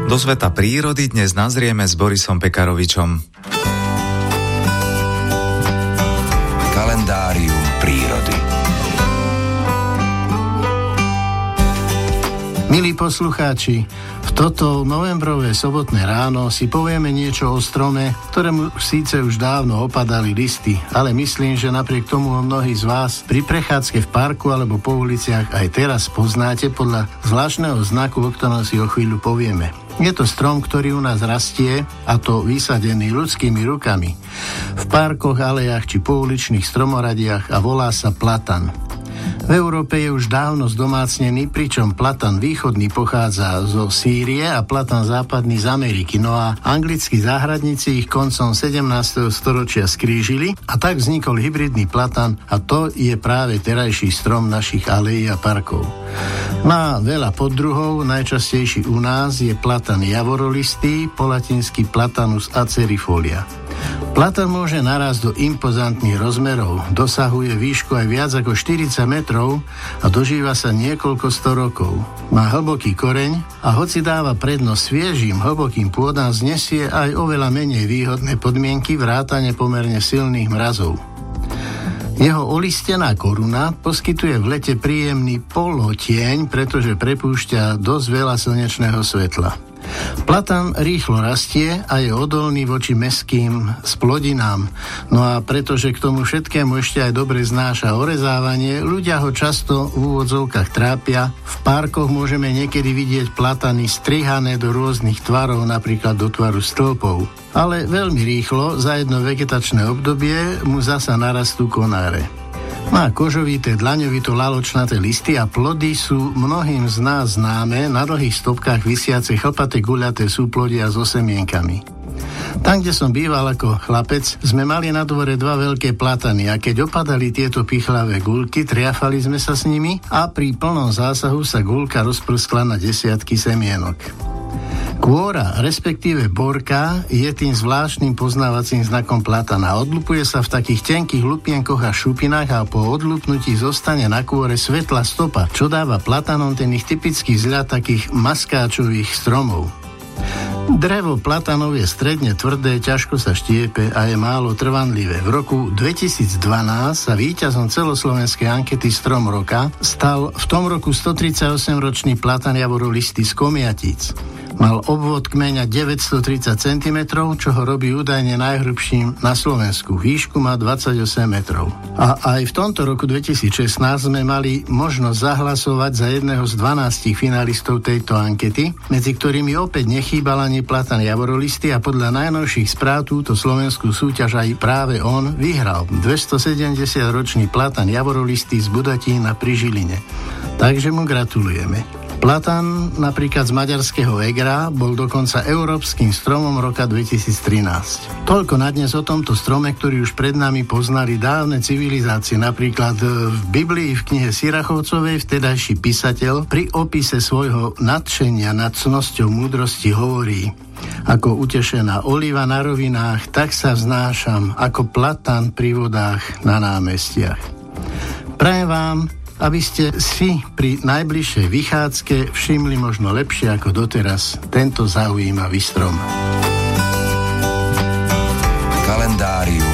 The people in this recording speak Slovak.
Do sveta prírody dnes nazrieme s Borisom Pekarovičom. Kalendárium prírody. Milí poslucháči, v toto novembrové sobotné ráno si povieme niečo o strome, ktorému síce už dávno opadali listy, ale myslím, že napriek tomu mnohí z vás pri prechádzke v parku alebo po uliciach aj teraz poznáte podľa zvláštneho znaku, o ktorom si o chvíľu povieme. Je to strom, ktorý u nás rastie, a to vysadený ľudskými rukami v parkoch, alejách či pouličných stromoradiach a volá sa platan. V Európe je už dávno zdomácnený, pričom platan východný pochádza zo Sýrie a platan západný z Ameriky. No a anglickí záhradníci ich koncom 17. storočia skrížili a tak vznikol hybridný platan a to je práve terajší strom našich alejí a parkov. Má veľa poddruhov, najčastejší u nás je platan javorolistý, po latinsky Platanus acerifolia. Platan môže narásť do impozantných rozmerov, dosahuje výšku aj viac ako 40 metrov a dožíva sa niekoľko 100 rokov. Má hlboký koreň a hoci dáva prednosť sviežým, hlbokým pôdam, znesie aj oveľa menej výhodné podmienky vrátane pomerne silných mrazov. Jeho olistená koruna poskytuje v lete príjemný polotieň, pretože prepúšťa dosť veľa slnečného svetla. Platan rýchlo rastie a je odolný voči mästkým splodinám. No a pretože k tomu všetkému ešte aj dobre znáša orezávanie, ľudia ho často v úvodzovkách trápia. V parkoch môžeme niekedy vidieť platany strihané do rôznych tvarov, napríklad do tvaru stĺpov. Ale veľmi rýchlo, za jedno vegetačné obdobie, mu zasa narastú konáre. Má kožovité, dlaňovito-laločnaté listy a plody sú mnohým z nás známe, na dlhých stopkách visiace chlpaté guľaté súplodia so semienkami. Tam, kde som býval ako chlapec, sme mali na dvore dva veľké platany a keď opadali tieto pichlavé guľky, triafali sme sa s nimi a pri plnom zásahu sa guľka rozprskla na desiatky semienok. Kôra, respektíve borka, je tým zvláštnym poznávacím znakom platana. Odlupuje sa v takých tenkých lupienkoch a šupinách a po odlupnutí zostane na kôre svetlá stopa, čo dáva platanom ten ich typický vzhľad takých maskáčových stromov. Drevo platanov je stredne tvrdé, ťažko sa štiepe a je málo trvanlivé. V roku 2012 sa víťazom celoslovenskej ankety Strom roka stal v tom roku 138-ročný platan javorolistý z Komiatíc. Mal obvod kmeňa 930 cm, čo ho robí údajne najhrubším na Slovensku. Výšku má 28 metrov. A aj v tomto roku 2016 sme mali možnosť zahlasovať za jedného z 12 finalistov tejto ankety, medzi ktorými opäť nechýbal ani platan javorolistý a podľa najnovších správ túto slovenskú súťaž aj práve on vyhral. 270-ročný platan javorolistý z Budatína pri Žiline. Takže mu gratulujeme. Platan napríklad z maďarského Egra bol dokonca európskym stromom roka 2013. Toľko na dnes o tomto strome, ktorý už pred nami poznali dávne civilizácie. Napríklad v Biblii v knihe Sirachovcovej vtedajší písateľ pri opise svojho nadšenia nad cnosťou múdrosti hovorí: ako utešená oliva na rovinách, tak sa vznášam ako platan pri vodách na námestiach. Prajem vám, aby ste si pri najbližšej vychádzke všimli možno lepšie ako doteraz tento zaujímavý strom. Kalendárium